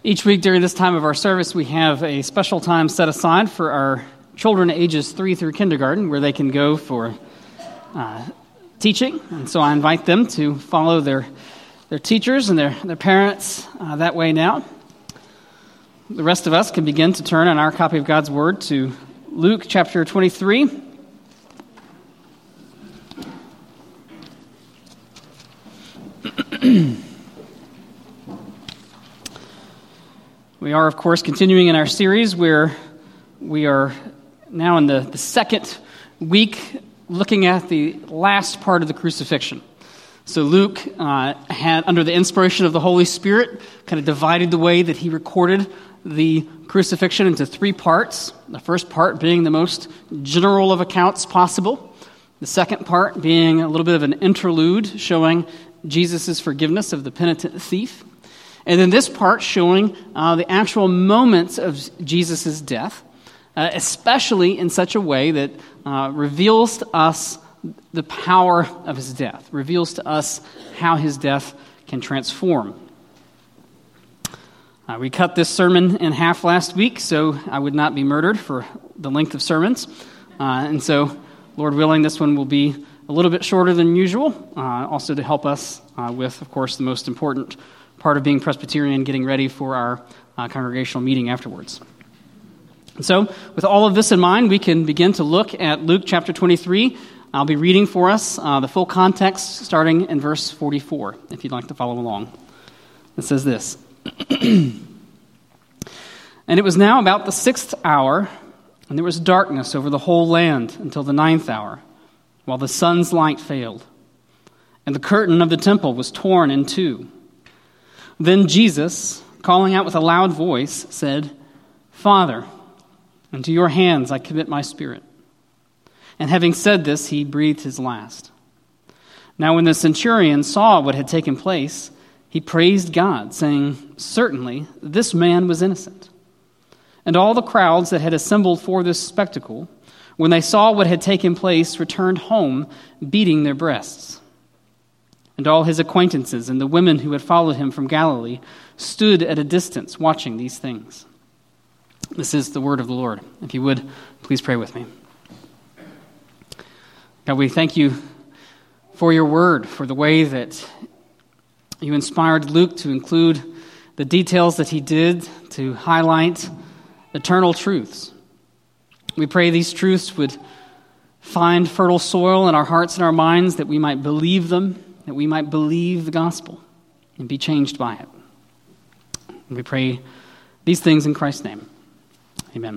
Each week during this time of our service, we have a special time set aside for our children ages 3 through kindergarten, where they can go for teaching. And so I invite them to follow their teachers and their parents that way now. The rest of us can begin to turn in our copy of God's Word to Luke chapter 23. We are, of course, continuing in our series where we are now in the second week looking at the last part of the crucifixion. So Luke had, under the inspiration of the Holy Spirit, kind of divided the way that he recorded the crucifixion into 3 parts. The first part being the most general of accounts possible. The second part being a little bit of an interlude showing Jesus' forgiveness of the penitent thief. And then this part showing the actual moments of Jesus' death, especially in such a way that reveals to us the power of his death, reveals to us how his death can transform. We cut this sermon in half last week, so I would not be murdered for the length of sermons. And so, Lord willing, this one will be a little bit shorter than usual, also to help us with, of course, the most important part of being Presbyterian, getting ready for our congregational meeting afterwards. And so, with all of this in mind, we can begin to look at Luke chapter 23. I'll be reading for us the full context starting in verse 44, if you'd like to follow along. It says this, "And it was now about the 6th hour, and there was darkness over the whole land until the 9th hour, while the sun's light failed. And the curtain of the temple was torn in two. Then Jesus, calling out with a loud voice, said, 'Father, into your hands I commit my spirit.' And having said this, he breathed his last. Now when the centurion saw what had taken place, he praised God, saying, 'Certainly this man was innocent.' And all the crowds that had assembled for this spectacle, when they saw what had taken place, returned home, beating their breasts. And all his acquaintances and the women who had followed him from Galilee stood at a distance watching these things." This is the word of the Lord. If you would, please pray with me. God, we thank you for your word, for the way that you inspired Luke to include the details that he did to highlight eternal truths. We pray these truths would find fertile soil in our hearts and our minds, that we might believe them, that we might believe the gospel and be changed by it. And we pray these things in Christ's name. Amen.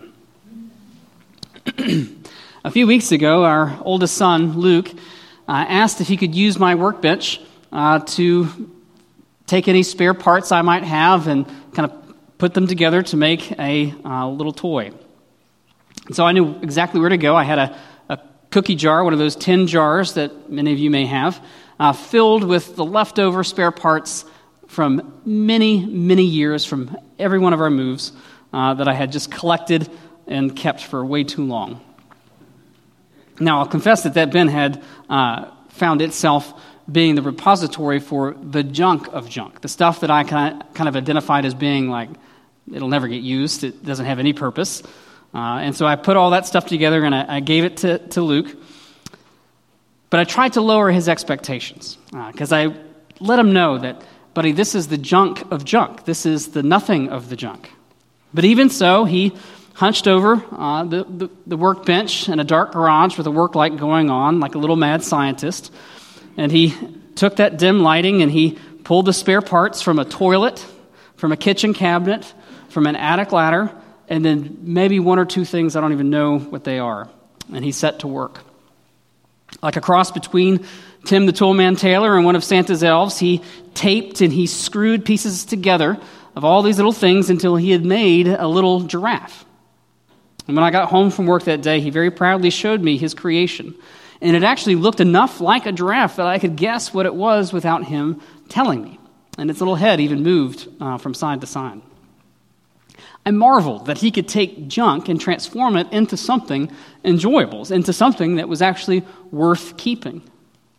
A few weeks ago, our oldest son, Luke, asked if he could use my workbench to take any spare parts I might have and kind of put them together to make a little toy. And so I knew exactly where to go. I had a cookie jar, one of those tin jars that many of you may have, filled with the leftover spare parts from many, many years from every one of our moves that I had just collected and kept for way too long. Now, I'll confess that bin had found itself being the repository for the junk of junk, the stuff that I kind of identified as being like, it'll never get used, it doesn't have any purpose. And so I put all that stuff together and I gave it to Luke. But I tried to lower his expectations because I let him know that, buddy, this is the junk of junk. This is the nothing of the junk. But even so, he hunched over the workbench in a dark garage with a work light going on like a little mad scientist. And he took that dim lighting and he pulled the spare parts from a toilet, from a kitchen cabinet, from an attic ladder, and then maybe 1 or 2 things, I don't even know what they are. And he set to work. Like a cross between Tim the Toolman Taylor and one of Santa's elves, he taped and he screwed pieces together of all these little things until he had made a little giraffe. And when I got home from work that day, he very proudly showed me his creation. And it actually looked enough like a giraffe that I could guess what it was without him telling me. And its little head even moved from side to side. I marveled that he could take junk and transform it into something enjoyable, into something that was actually worth keeping.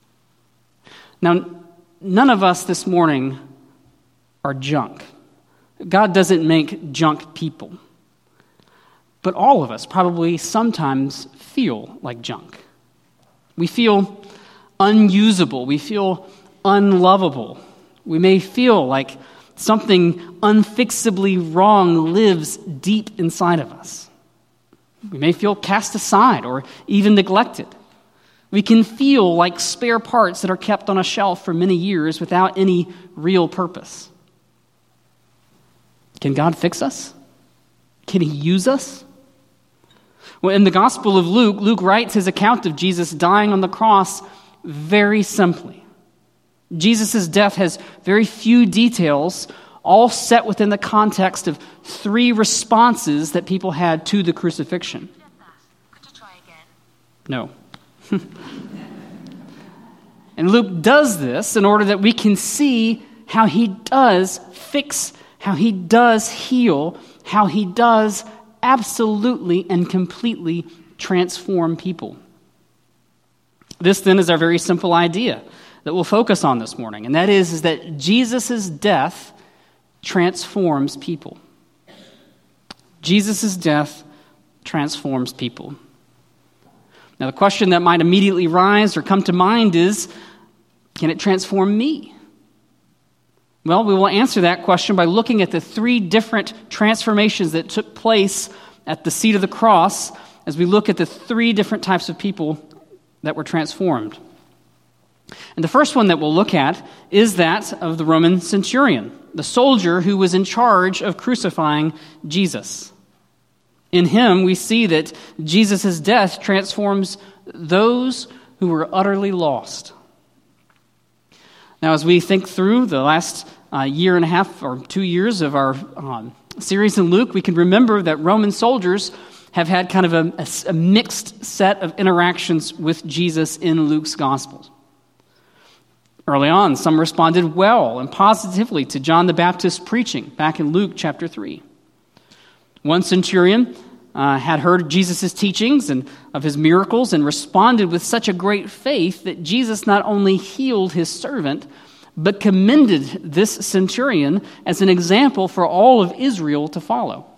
Now, none of us this morning are junk. God doesn't make junk people. But all of us probably sometimes feel like junk. We feel unusable. We feel unlovable. We may feel like something unfixably wrong lives deep inside of us. We may feel cast aside or even neglected. We can feel like spare parts that are kept on a shelf for many years without any real purpose. Can God fix us? Can he use us? Well, in the Gospel of Luke, Luke writes his account of Jesus dying on the cross very simply. Jesus' death has very few details, all set within the context of three responses that people had to the crucifixion. Could you try again? No. And Luke does this in order that we can see how he does fix, how he does heal, how he does absolutely and completely transform people. This then is our very simple idea that we'll focus on this morning, and that is that Jesus' death transforms people. Jesus' death transforms people. Now, the question that might immediately rise or come to mind is, can it transform me? Well, we will answer that question by looking at the three different transformations that took place at the seat of the cross as we look at the three different types of people that were transformed. And the first one that we'll look at is that of the Roman centurion, the soldier who was in charge of crucifying Jesus. In him, we see that Jesus' death transforms those who were utterly lost. Now, as we think through the last year and a half or 2 years of our series in Luke, we can remember that Roman soldiers have had kind of a mixed set of interactions with Jesus in Luke's Gospel. Early on, some responded well and positively to John the Baptist's preaching back in Luke chapter 3. One centurion had heard Jesus' teachings and of his miracles and responded with such a great faith that Jesus not only healed his servant, but commended this centurion as an example for all of Israel to follow.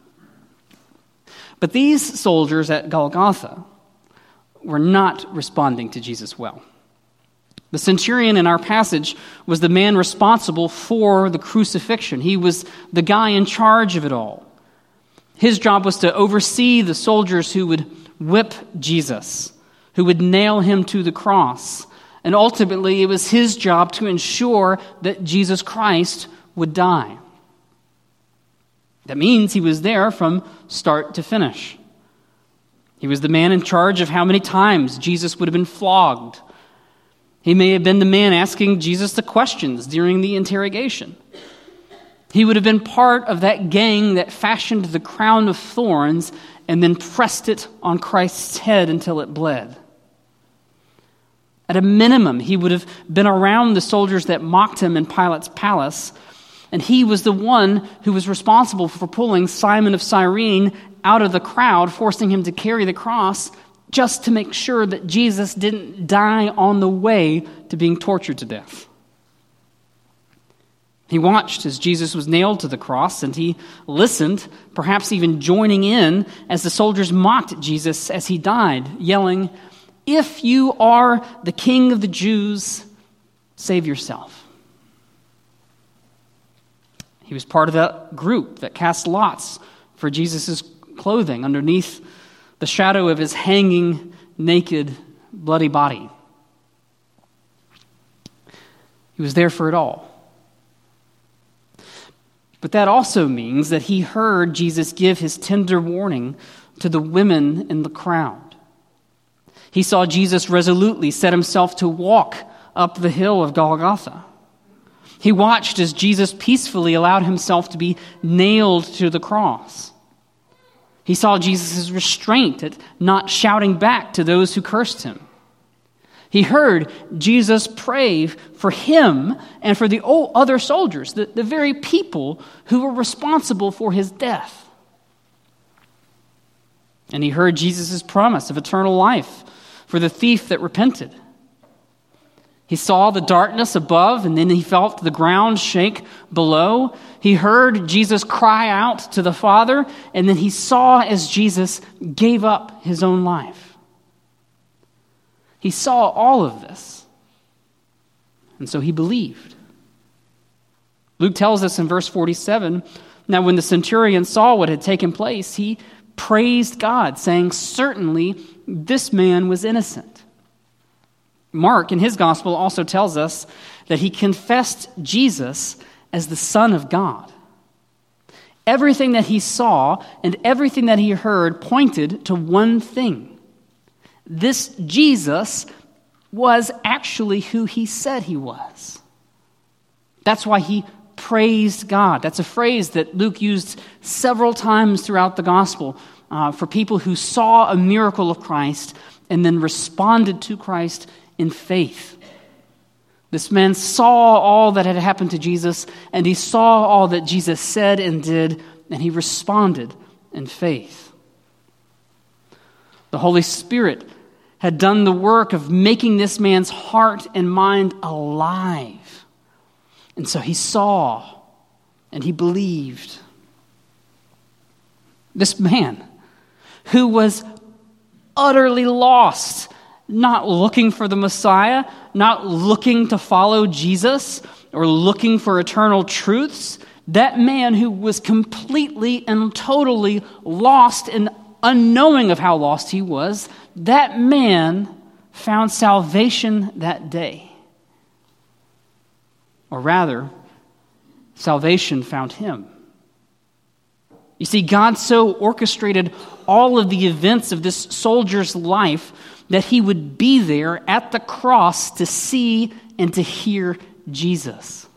But these soldiers at Golgotha were not responding to Jesus well. The centurion in our passage was the man responsible for the crucifixion. He was the guy in charge of it all. His job was to oversee the soldiers who would whip Jesus, who would nail him to the cross. And ultimately, it was his job to ensure that Jesus Christ would die. That means he was there from start to finish. He was the man in charge of how many times Jesus would have been flogged. He may have been the man asking Jesus the questions during the interrogation. He would have been part of that gang that fashioned the crown of thorns and then pressed it on Christ's head until it bled. At a minimum, he would have been around the soldiers that mocked him in Pilate's palace, and he was the one who was responsible for pulling Simon of Cyrene out of the crowd, forcing him to carry the cross just to make sure that Jesus didn't die on the way to being tortured to death. He watched as Jesus was nailed to the cross, and he listened, perhaps even joining in, as the soldiers mocked Jesus as he died, yelling, "If you are the King of the Jews, save yourself." He was part of that group that cast lots for Jesus' clothing underneath the shadow of his hanging, naked, bloody body. He was there for it all. But that also means that he heard Jesus give his tender warning to the women in the crowd. He saw Jesus resolutely set himself to walk up the hill of Golgotha. He watched as Jesus peacefully allowed himself to be nailed to the cross. He saw Jesus' restraint at not shouting back to those who cursed him. He heard Jesus pray for him and for the other soldiers, the very people who were responsible for his death. And he heard Jesus' promise of eternal life for the thief that repented. He saw the darkness above, and then he felt the ground shake below. He heard Jesus cry out to the Father, and then he saw as Jesus gave up his own life. He saw all of this, and so he believed. Luke tells us in verse 47, now when the centurion saw what had taken place, he praised God, saying, "Certainly this man was innocent." Mark, in his gospel, also tells us that he confessed Jesus as the Son of God. Everything that he saw and everything that he heard pointed to one thing. This Jesus was actually who he said he was. That's why he praised God. That's a phrase that Luke used several times throughout the gospel for people who saw a miracle of Christ and then responded to Christ in faith. This man saw all that had happened to Jesus, and he saw all that Jesus said and did, and he responded in faith. The Holy Spirit had done the work of making this man's heart and mind alive. And so he saw and he believed. This man who was utterly lost, not looking for the Messiah, not looking to follow Jesus or looking for eternal truths, that man who was completely and totally lost and unknowing of how lost he was, that man found salvation that day. Or rather, salvation found him. You see, God so orchestrated all of the events of this soldier's life that he would be there at the cross to see and to hear Jesus.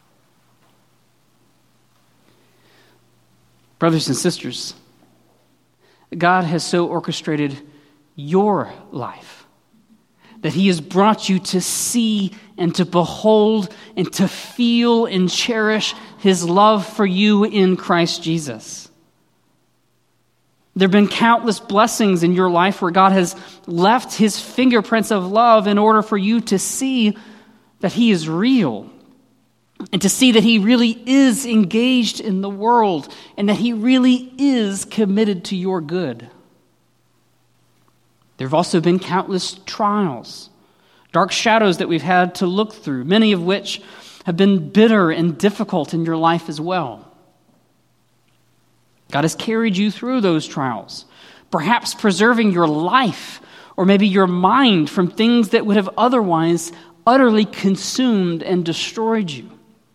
Brothers and sisters, God has so orchestrated your life that he has brought you to see and to behold and to feel and cherish his love for you in Christ Jesus. There have been countless blessings in your life where God has left his fingerprints of love in order for you to see that he is real and to see that he really is engaged in the world and that he really is committed to your good. There have also been countless trials, dark shadows that we've had to look through, many of which have been bitter and difficult in your life as well. God has carried you through those trials, perhaps preserving your life or maybe your mind from things that would have otherwise utterly consumed and destroyed you.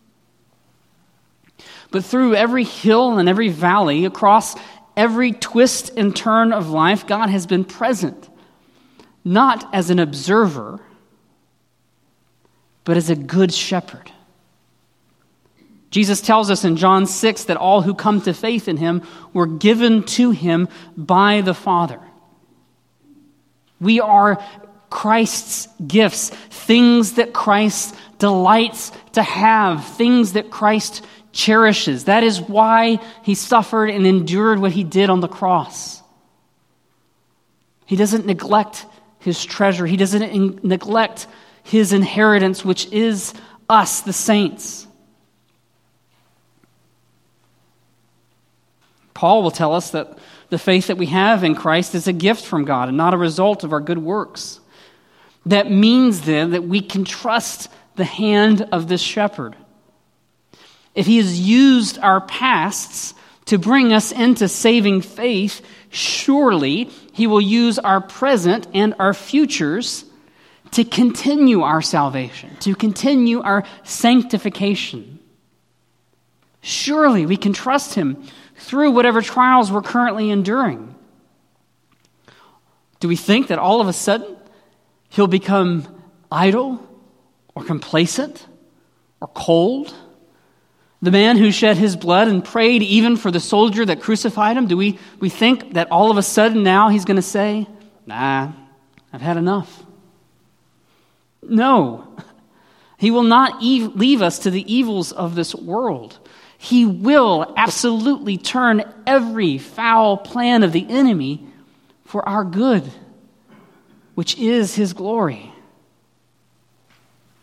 But through every hill and every valley, across every twist and turn of life, God has been present, not as an observer, but as a good shepherd. Jesus tells us in John 6 that all who come to faith in him were given to him by the Father. We are Christ's gifts, things that Christ delights to have, things that Christ cherishes. That is why he suffered and endured what he did on the cross. He doesn't neglect his treasure. He doesn't neglect his inheritance, which is us, the saints. Paul will tell us that the faith that we have in Christ is a gift from God and not a result of our good works. That means then that we can trust the hand of this shepherd. If he has used our pasts to bring us into saving faith, surely he will use our present and our futures to continue our salvation, to continue our sanctification. Surely we can trust him through whatever trials we're currently enduring. Do we think that all of a sudden he'll become idle or complacent or cold? The man who shed his blood and prayed even for the soldier that crucified him, do we think that all of a sudden now he's going to say, "Nah, I've had enough"? No. He will not leave us to the evils of this world. He will absolutely turn every foul plan of the enemy for our good, which is his glory.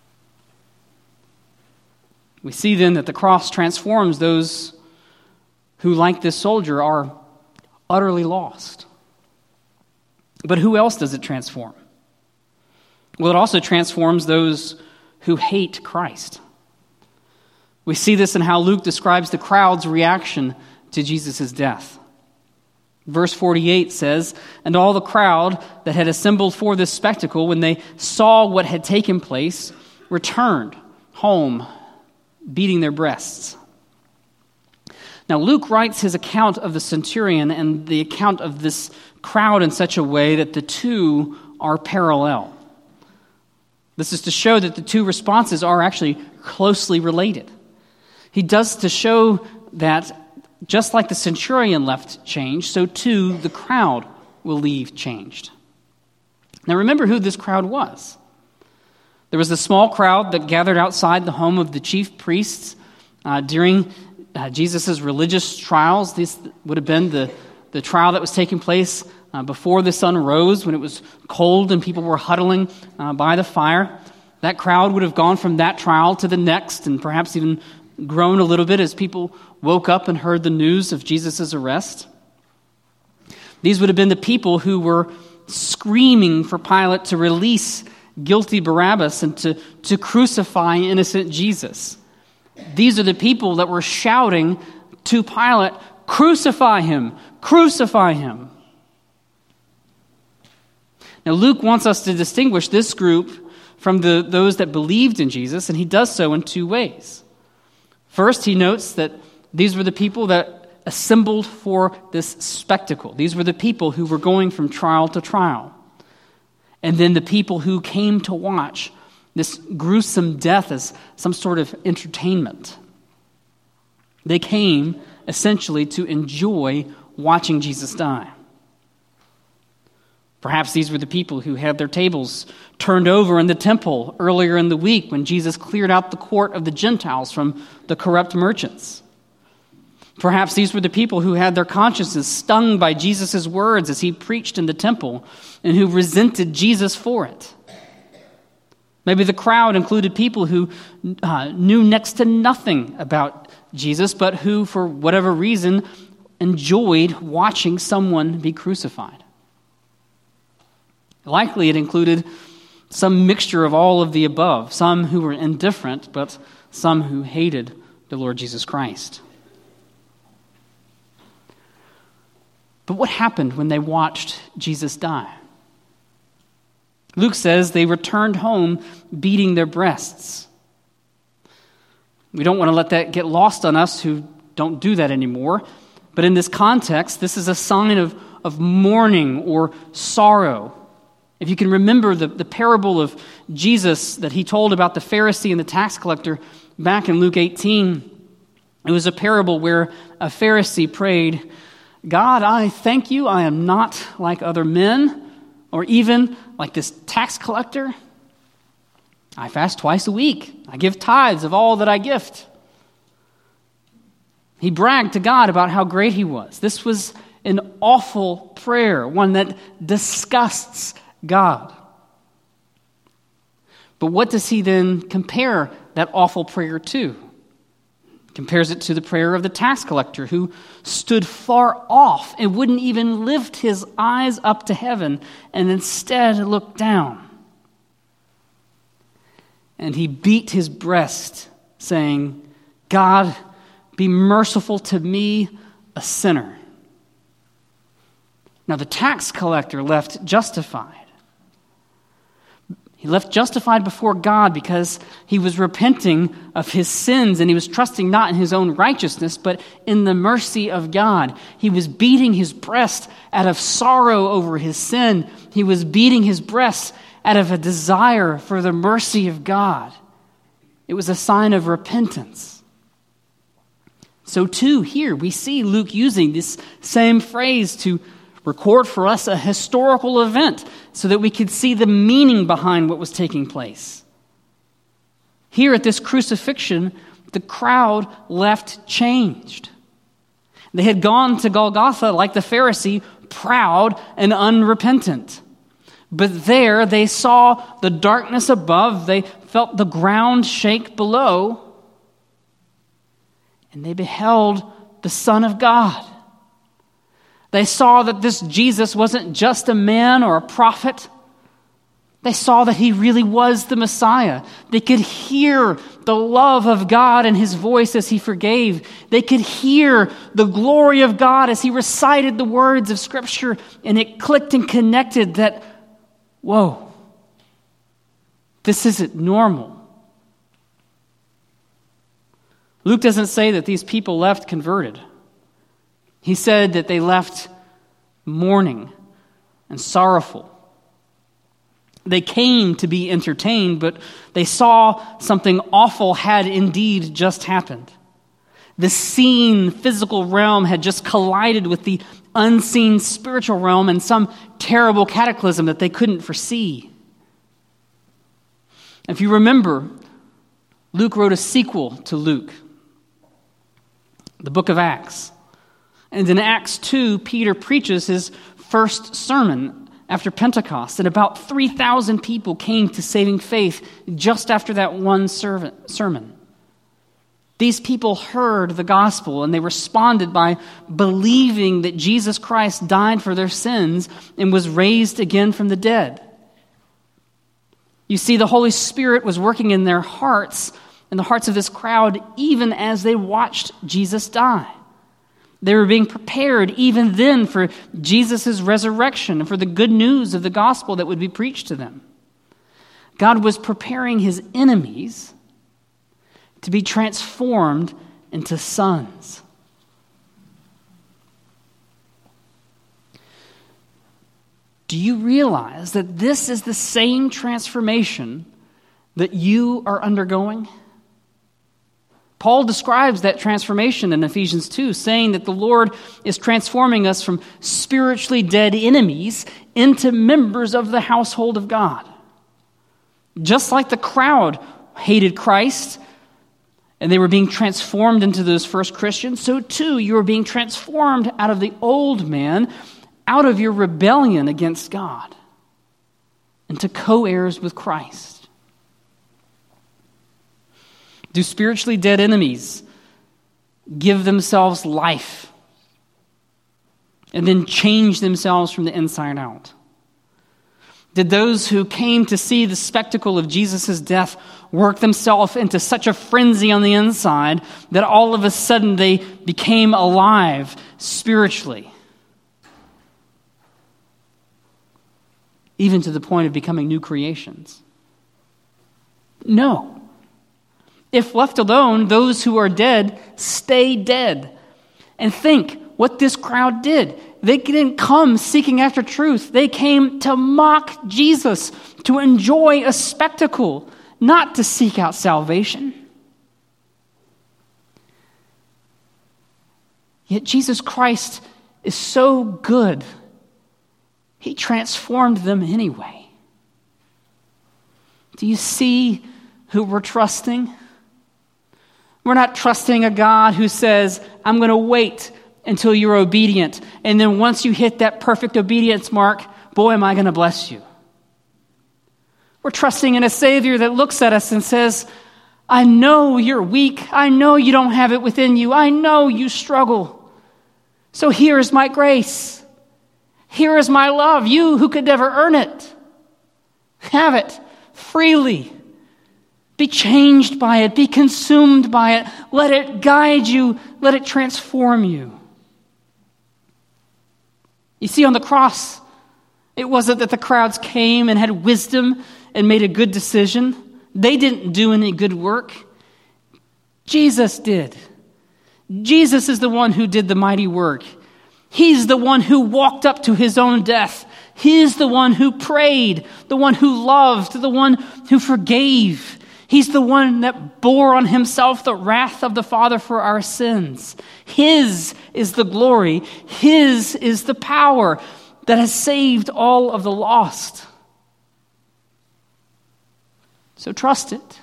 We see then that the cross transforms those who, like this soldier, are utterly lost. But who else does it transform? Well, it also transforms those who hate Christ. We see this in how Luke describes the crowd's reaction to Jesus' death. Verse 48 says, "And all the crowd that had assembled for this spectacle, when they saw what had taken place, returned home, beating their breasts." Now, Luke writes his account of the centurion and the account of this crowd in such a way that the two are parallel. This is to show that the two responses are actually closely related. He does to show that just like the centurion left changed, so too the crowd will leave changed. Now remember who this crowd was. There was a small crowd that gathered outside the home of the chief priests during Jesus' religious trials. This would have been the trial that was taking place before the sun rose, when it was cold and people were huddling by the fire. That crowd would have gone from that trial to the next, and perhaps even grown a little bit as people woke up and heard the news of Jesus' arrest. These would have been the people who were screaming for Pilate to release guilty Barabbas and to crucify innocent Jesus. These are the people that were shouting to Pilate, "Crucify him! Crucify him!" Now Luke wants us to distinguish this group from those that believed in Jesus, and he does so in two ways. First, he notes that these were the people that assembled for this spectacle. These were the people who were going from trial to trial. And then the people who came to watch this gruesome death as some sort of entertainment. They came essentially to enjoy watching Jesus die. Perhaps these were the people who had their tables turned over in the temple earlier in the week when Jesus cleared out the court of the Gentiles from the corrupt merchants. Perhaps these were the people who had their consciences stung by Jesus' words as he preached in the temple and who resented Jesus for it. Maybe the crowd included people who knew next to nothing about Jesus, but who, for whatever reason, enjoyed watching someone be crucified. Likely it included some mixture of all of the above, some who were indifferent, but some who hated the Lord Jesus Christ. But what happened when they watched Jesus die? Luke says they returned home beating their breasts. We don't want to let that get lost on us who don't do that anymore. But in this context, this is a sign of mourning or sorrow. If you can remember the parable of Jesus that he told about the Pharisee and the tax collector back in Luke 18, it was a parable where a Pharisee prayed, "God, I thank you, I am not like other men, or even like this tax collector. I fast twice a week. I give tithes of all that I gift." He bragged to God about how great he was. This was an awful prayer, one that disgusts God. But what does he then compare that awful prayer to? Compares it to the prayer of the tax collector who stood far off and wouldn't even lift his eyes up to heaven and instead looked down. And he beat his breast, saying, "God, be merciful to me, a sinner." Now the tax collector left justified. He left justified before God because he was repenting of his sins and he was trusting not in his own righteousness, but in the mercy of God. He was beating his breast out of sorrow over his sin. He was beating his breast out of a desire for the mercy of God. It was a sign of repentance. So too, here we see Luke using this same phrase to record for us a historical event so that we could see the meaning behind what was taking place. Here at this crucifixion, the crowd left changed. They had gone to Golgotha like the Pharisee, proud and unrepentant. But there they saw the darkness above, they felt the ground shake below, and they beheld the Son of God. They saw that this Jesus wasn't just a man or a prophet. They saw that he really was the Messiah. They could hear the love of God in his voice as he forgave. They could hear the glory of God as he recited the words of Scripture, and it clicked and connected that, whoa, this isn't normal. Luke doesn't say that these people left converted. He said that they left mourning and sorrowful. They came to be entertained, but they saw something awful had indeed just happened. The seen physical realm had just collided with the unseen spiritual realm in some terrible cataclysm that they couldn't foresee. If you remember, Luke wrote a sequel to Luke, the book of Acts. And in Acts 2, Peter preaches his first sermon after Pentecost, and about 3,000 people came to saving faith just after that one sermon. These people heard the gospel, and they responded by believing that Jesus Christ died for their sins and was raised again from the dead. You see, the Holy Spirit was working in their hearts, in the hearts of this crowd, even as they watched Jesus die. They were being prepared even then for Jesus' resurrection and for the good news of the gospel that would be preached to them. God was preparing his enemies to be transformed into sons. Do you realize that this is the same transformation that you are undergoing? Paul describes that transformation in Ephesians 2, saying that the Lord is transforming us from spiritually dead enemies into members of the household of God. Just like the crowd hated Christ and they were being transformed into those first Christians, so too you are being transformed out of the old man, out of your rebellion against God, into co-heirs with Christ. Do spiritually dead enemies give themselves life and then change themselves from the inside out? Did those who came to see the spectacle of Jesus' death work themselves into such a frenzy on the inside that all of a sudden they became alive spiritually? Even to the point of becoming new creations? No. If left alone, those who are dead stay dead. And think what this crowd did. They didn't come seeking after truth. They came to mock Jesus, to enjoy a spectacle, not to seek out salvation. Yet Jesus Christ is so good, he transformed them anyway. Do you see who we're trusting? We're not trusting a God who says, I'm going to wait until you're obedient. And then once you hit that perfect obedience mark, boy, am I going to bless you. We're trusting in a Savior that looks at us and says, I know you're weak. I know you don't have it within you. I know you struggle. So here is my grace. Here is my love. You who could never earn it, have it freely. Be changed by it. Be consumed by it. Let it guide you. Let it transform you. You see, on the cross, it wasn't that the crowds came and had wisdom and made a good decision. They didn't do any good work. Jesus did. Jesus is the one who did the mighty work. He's the one who walked up to his own death. He's the one who prayed, the one who loved, the one who forgave. He's the one that bore on himself the wrath of the Father for our sins. His is the glory. His is the power that has saved all of the lost. So trust it.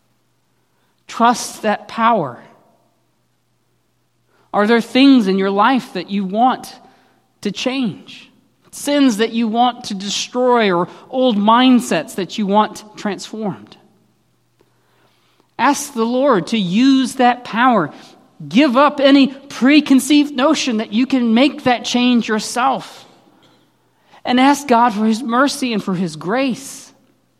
Trust that power. Are there things in your life that you want to change? Sins that you want to destroy, or old mindsets that you want transformed? Ask the Lord to use that power. Give up any preconceived notion that you can make that change yourself. And ask God for His mercy and for His grace.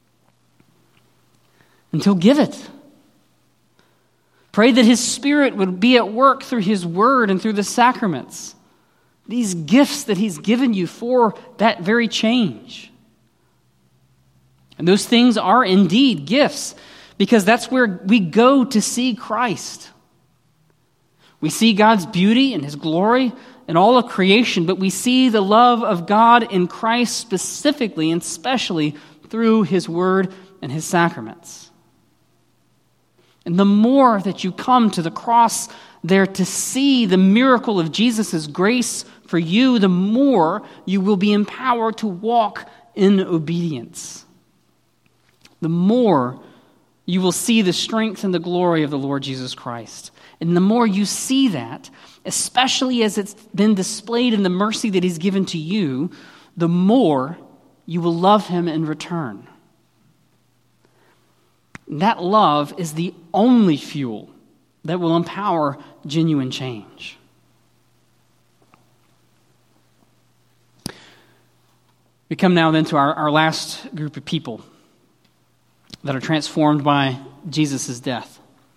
And He'll give it. Pray that His Spirit would be at work through His Word and through the sacraments. These gifts that He's given you for that very change. And those things are indeed gifts, because that's where we go to see Christ. We see God's beauty and His glory in all of creation, but we see the love of God in Christ specifically and specially through His Word and His sacraments. And the more that you come to the cross there to see the miracle of Jesus' grace for you, the more you will be empowered to walk in obedience. The more you will see the strength and the glory of the Lord Jesus Christ. And the more you see that, especially as it's been displayed in the mercy that He's given to you, the more you will love Him in return. That love is the only fuel that will empower genuine change. We come now then to our last group of people that are transformed by Jesus' death.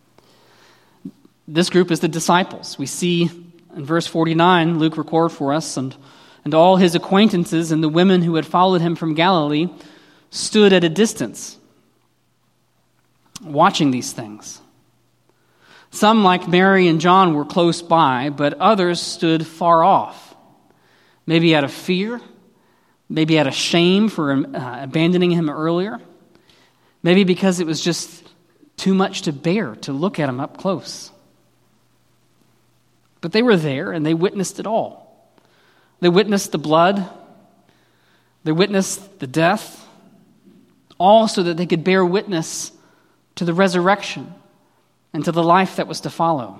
This group is the disciples. We see in verse 49, Luke records for us, and all His acquaintances and the women who had followed Him from Galilee stood at a distance, watching these things. Some, like Mary and John, were close by, but others stood far off, maybe out of fear, maybe out of shame for abandoning Him earlier, maybe because it was just too much to bear to look at Him up close. But they were there, and they witnessed it all. They witnessed the blood. They witnessed the death, all so that they could bear witness to the resurrection and to the life that was to follow.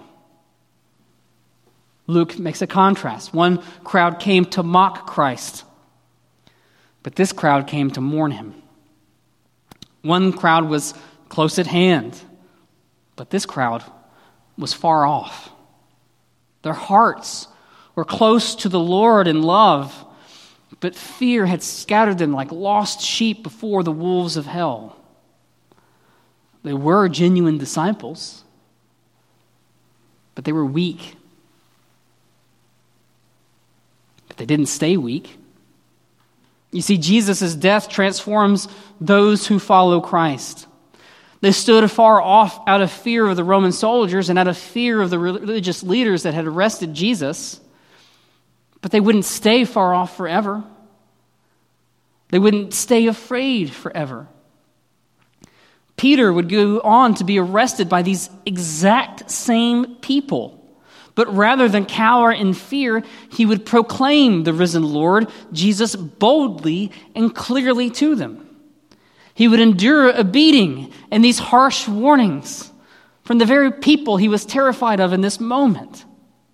Luke makes a contrast. One crowd came to mock Christ, but this crowd came to mourn Him. One crowd was close at hand, but this crowd was far off. Their hearts were close to the Lord in love, but fear had scattered them like lost sheep before the wolves of hell. They were genuine disciples, but they were weak. But they didn't stay weak. You see, Jesus' death transforms those who follow Christ. They stood afar off out of fear of the Roman soldiers and out of fear of the religious leaders that had arrested Jesus, but they wouldn't stay far off forever. They wouldn't stay afraid forever. Peter would go on to be arrested by these exact same people. But rather than cower in fear, he would proclaim the risen Lord, Jesus, boldly and clearly to them. He would endure a beating and these harsh warnings from the very people he was terrified of in this moment.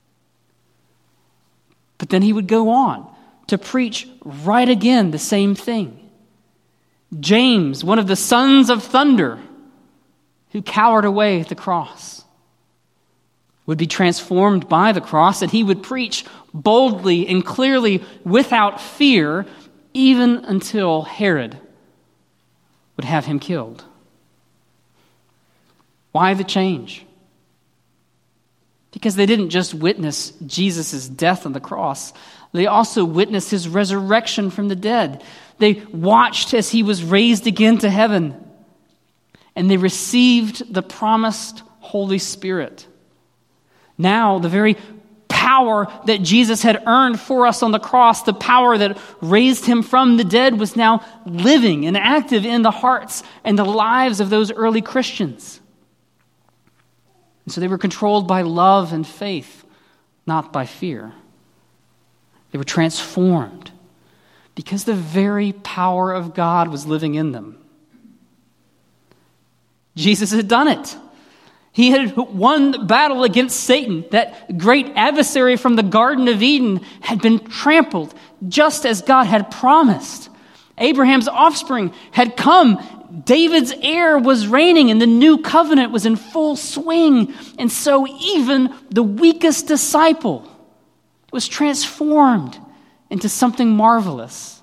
But then he would go on to preach right again the same thing. James, one of the sons of thunder, who cowered away at the cross, would be transformed by the cross, and he would preach boldly and clearly without fear, even until Herod would have him killed. Why the change? Because they didn't just witness Jesus' death on the cross, they also witnessed his resurrection from the dead. They watched as he was raised again to heaven, and they received the promised Holy Spirit. Now, the very power that Jesus had earned for us on the cross, the power that raised him from the dead, was now living and active in the hearts and the lives of those early Christians. And so they were controlled by love and faith, not by fear. They were transformed because the very power of God was living in them. Jesus had done it. He had won the battle against Satan. That great adversary from the Garden of Eden had been trampled just as God had promised. Abraham's offspring had come David's heir was reigning and the new covenant was in full swing. And so even the weakest disciple was transformed into something marvelous.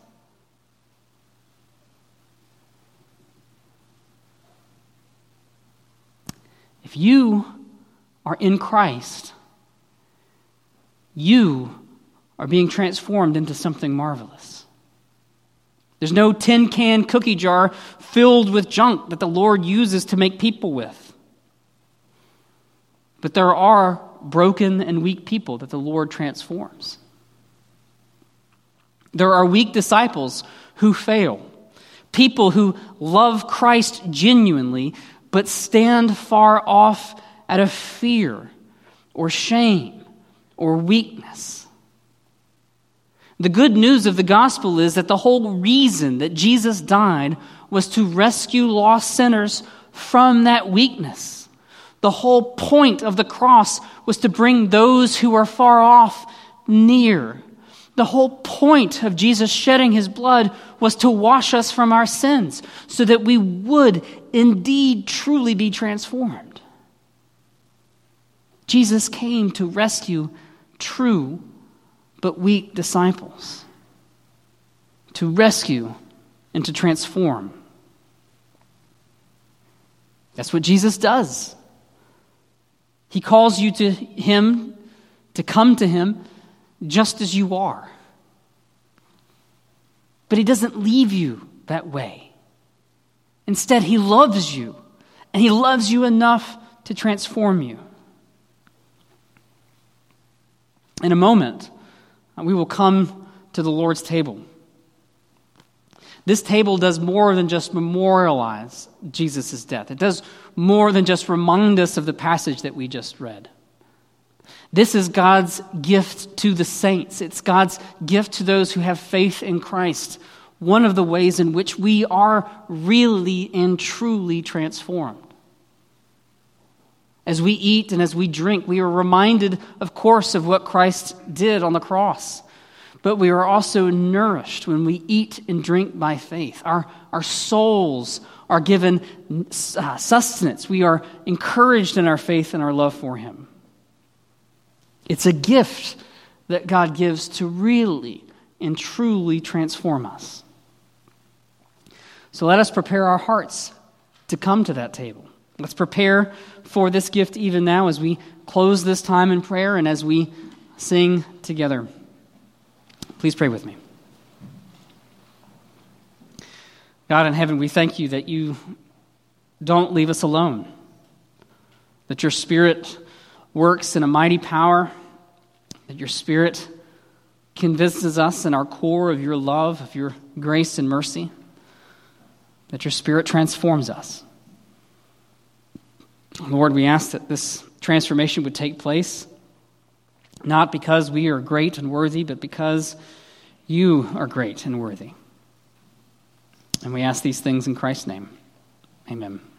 If you are in Christ, you are being transformed into something marvelous. There's no tin can cookie jar filled with junk that the Lord uses to make people with. But there are broken and weak people that the Lord transforms. There are weak disciples who fail. People who love Christ genuinely, but stand far off out of fear or shame or weakness. The good news of the gospel is that the whole reason that Jesus died was to rescue lost sinners from that weakness. The whole point of the cross was to bring those who are far off near. The whole point of Jesus shedding his blood was to wash us from our sins so that we would indeed truly be transformed. Jesus came to rescue true but weak disciples, to rescue and to transform. That's what Jesus does. He calls you to him, to come to him just as you are. But he doesn't leave you that way. Instead, he loves you, and he loves you enough to transform you. In a moment, we will come to the Lord's table. This table does more than just memorialize Jesus' death. It does more than just remind us of the passage that we just read. This is God's gift to the saints. It's God's gift to those who have faith in Christ. One of the ways in which we are really and truly transformed. As we eat and as we drink, we are reminded, of course, of what Christ did on the cross. But we are also nourished when we eat and drink by faith. Our souls are given sustenance. We are encouraged in our faith and our love for him. It's a gift that God gives to really and truly transform us. So let us prepare our hearts to come to that table. Let's prepare for this gift even now as we close this time in prayer and as we sing together. Please pray with me. God in heaven, we thank you that you don't leave us alone, that your Spirit works in a mighty power, that your Spirit convinces us in our core of your love, of your grace and mercy, that your Spirit transforms us. Lord, we ask that this transformation would take place, not because we are great and worthy, but because you are great and worthy. And we ask these things in Christ's name. Amen.